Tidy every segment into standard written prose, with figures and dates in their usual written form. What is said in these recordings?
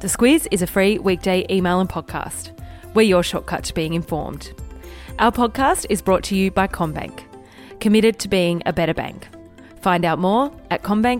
The Squiz is a free weekday email and podcast. We're your shortcut to being informed. Our podcast is brought to you by CommBank, committed to being a better bank. Find out more at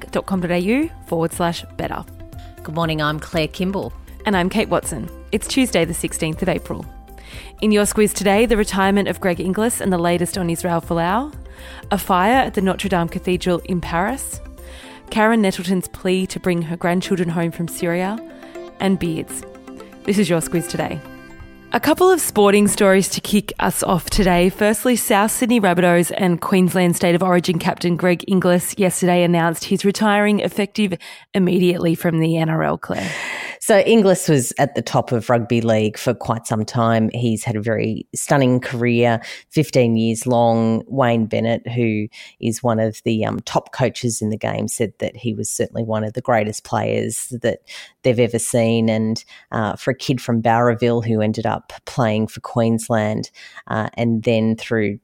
commbank.com.au/better. Good morning, I'm Claire Kimball. And I'm Kate Watson. It's Tuesday the 16th of April. In your Squiz today, the retirement of Greg Inglis and the latest on Israel Folau, a fire at the Notre Dame Cathedral in Paris, Karen Nettleton's plea to bring her grandchildren home from Syria, and beards. This is your Squiz today. A couple of sporting stories to kick us off today. Firstly, South Sydney Rabbitohs and Queensland State of Origin captain Greg Inglis yesterday announced he's retiring effective immediately from the NRL, Claire. So Inglis was at the top of rugby league for quite some time. He's had a very stunning career, 15 years long. Wayne Bennett, who is one of the top coaches in the game, said that he was certainly one of the greatest players that they've ever seen. And for a kid from Bowraville who ended up playing for Queensland and then through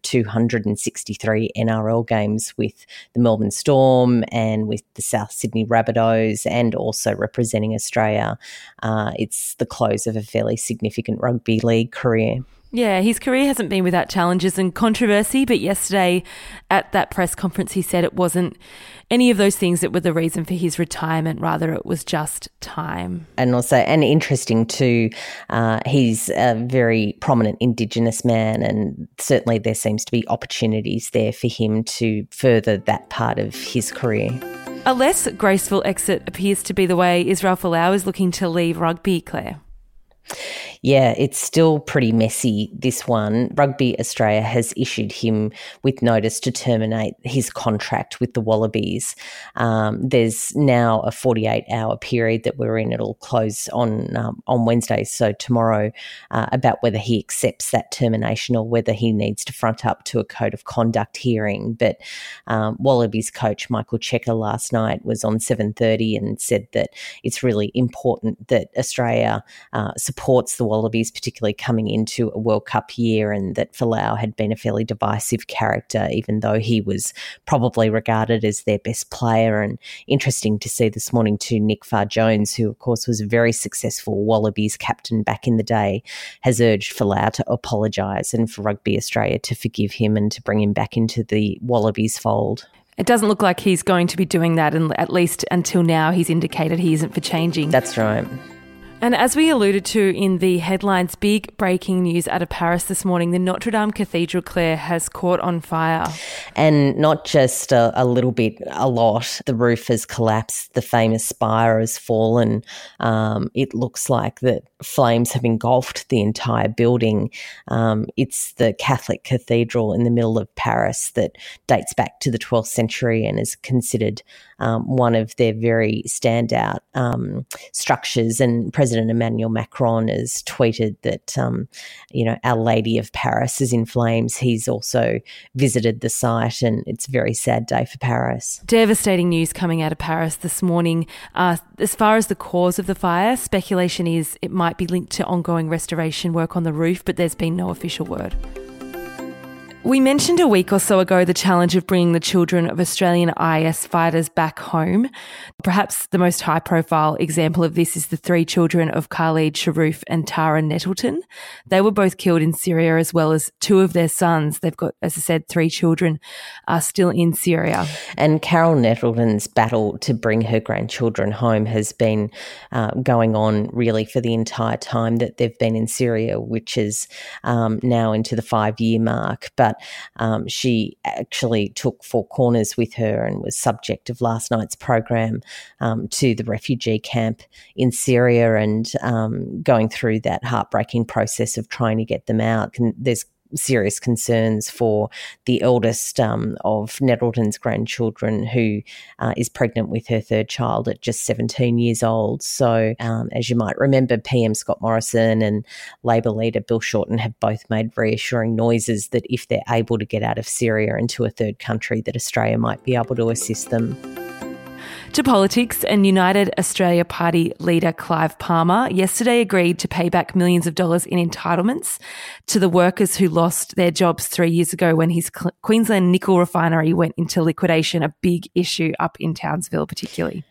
263 NRL games with the Melbourne Storm and with the South Sydney Rabbitohs and also representing Australia, it's the close of a fairly significant rugby league career. Yeah, his career hasn't been without challenges and controversy, but yesterday at that press conference he said it wasn't any of those things that were the reason for his retirement, rather it was just time. And also, and interesting too, he's a very prominent Indigenous man, and certainly there seems to be opportunities there for him to further that part of his career. A less graceful exit appears to be the way Israel Folau is looking to leave rugby, Claire. Yeah, it's still pretty messy, this one. Rugby Australia has issued him with notice to terminate his contract with the Wallabies. There's now a 48-hour period that we're in. It'll close on Wednesday, so tomorrow, about whether he accepts that termination or whether he needs to front up to a code of conduct hearing. But Wallabies coach Michael Cheika last night was on 7:30 and said that it's really important that Australia supports the Wallabies, particularly coming into a World Cup year, and that Folau had been a fairly divisive character, even though he was probably regarded as their best player. And interesting to see this morning too, Nick Farr-Jones, who of course was a very successful Wallabies captain back in the day, has urged Folau to apologise and for Rugby Australia to forgive him and to bring him back into the Wallabies fold. It doesn't look like he's going to be doing that, and at least until now he's indicated he isn't for changing. That's right. And as we alluded to in the headlines, big breaking news out of Paris this morning, the Notre Dame Cathedral, Claire, has caught on fire. And not just a little bit, a lot. The roof has collapsed. The famous spire has fallen. It looks like the flames have engulfed the entire building. It's the Catholic cathedral in the middle of Paris that dates back to the 12th century and is considered one of their very standout structures. And President Emmanuel Macron has tweeted that, Our Lady of Paris is in flames. He's also visited the site, and it's a very sad day for Paris. Devastating news coming out of Paris this morning. As far as the cause of the fire, speculation is it might be linked to ongoing restoration work on the roof, but there's been no official word. We mentioned a week or so ago the challenge of bringing the children of Australian IS fighters back home. Perhaps the most high-profile example of this is the three children of Khalid Sharoof and Tara Nettleton. They were both killed in Syria, as well as two of their sons. They've got, as I said, three children are still in Syria. And Carol Nettleton's battle to bring her grandchildren home has been going on really for the entire time that they've been in Syria, which is now into the 5-year mark. But she actually took Four Corners with her and was subject of last night's program to the refugee camp in Syria and going through that heartbreaking process of trying to get them out. And there's serious concerns for the eldest of Nettleton's grandchildren, who is pregnant with her third child at just 17 years old. So as you might remember, PM Scott Morrison and Labor leader Bill Shorten have both made reassuring noises that if they're able to get out of Syria into a third country, that Australia might be able to assist them. To politics, and United Australia Party leader Clive Palmer yesterday agreed to pay back millions of dollars in entitlements to the workers who lost their jobs 3 years ago when his Queensland nickel refinery went into liquidation, a big issue up in Townsville particularly.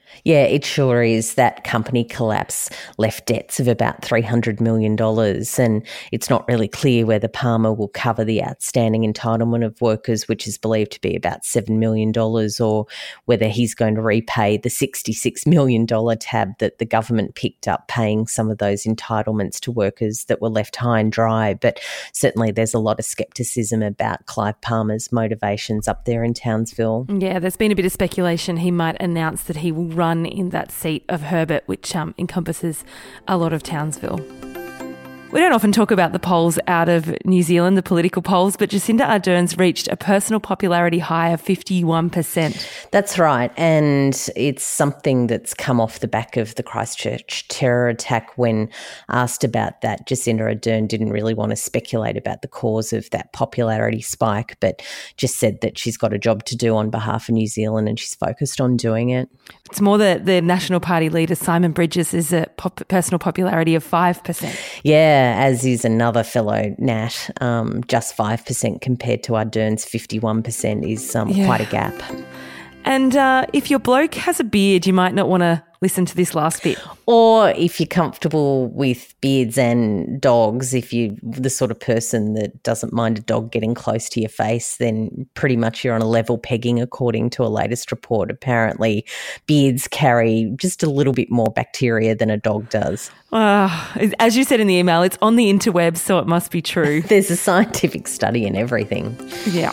Yeah, it sure is. That company collapse left debts of about $300 million, and it's not really clear whether Palmer will cover the outstanding entitlement of workers, which is believed to be about $7 million, or whether he's going to repay the $66 million tab that the government picked up paying some of those entitlements to workers that were left high and dry. But certainly there's a lot of scepticism about Clive Palmer's motivations up there in Townsville. Yeah, there's been a bit of speculation he might announce that he will run in that seat of Herbert, which encompasses a lot of Townsville. We don't often talk about the polls out of New Zealand, the political polls, but Jacinda Ardern's reached a personal popularity high of 51%. That's right. And it's something that's come off the back of the Christchurch terror attack. When asked about that, Jacinda Ardern didn't really want to speculate about the cause of that popularity spike, but just said that she's got a job to do on behalf of New Zealand and she's focused on doing it. It's more that the National Party leader, Simon Bridges, is a personal popularity of 5%. Yeah, as is another fellow Nat. Just 5% compared to Ardern's 51% is quite a gap. And if your bloke has a beard, you might not want to listen to this last bit. Or if you're comfortable with beards and dogs, if you're the sort of person that doesn't mind a dog getting close to your face, then pretty much you're on a level pegging according to a latest report. Apparently, beards carry just a little bit more bacteria than a dog does. As you said in the email, it's on the interwebs, so it must be true. There's a scientific study in everything. Yeah.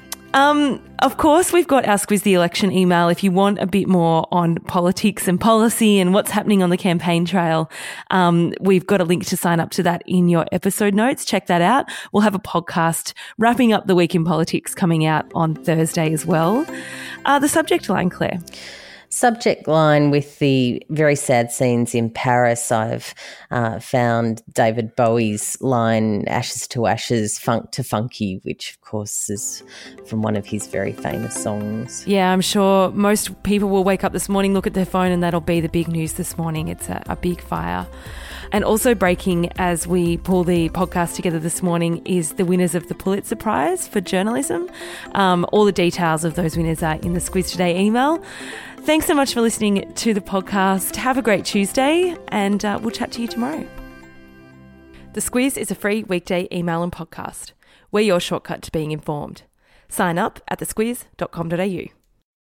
Of course, we've got our Squiz the Election email if you want a bit more on politics and policy and what's happening on the campaign trail. We've got a link to sign up to that in your episode notes. Check that out. We'll have a podcast wrapping up the week in politics coming out on Thursday as well. The subject line, Claire. Subject line with the very sad scenes in Paris. I've found David Bowie's line, Ashes to Ashes, Funk to Funky, which of course is from one of his very famous songs. Yeah, I'm sure most people will wake up this morning, look at their phone, and that'll be the big news this morning. It's a big fire. And also breaking as we pull the podcast together this morning is the winners of the Pulitzer Prize for journalism. All the details of those winners are in the Squiz Today email. Thanks so much for listening to the podcast. Have a great Tuesday, and we'll chat to you tomorrow. The Squiz is a free weekday email and podcast. We're your shortcut to being informed. Sign up at thesquiz.com.au.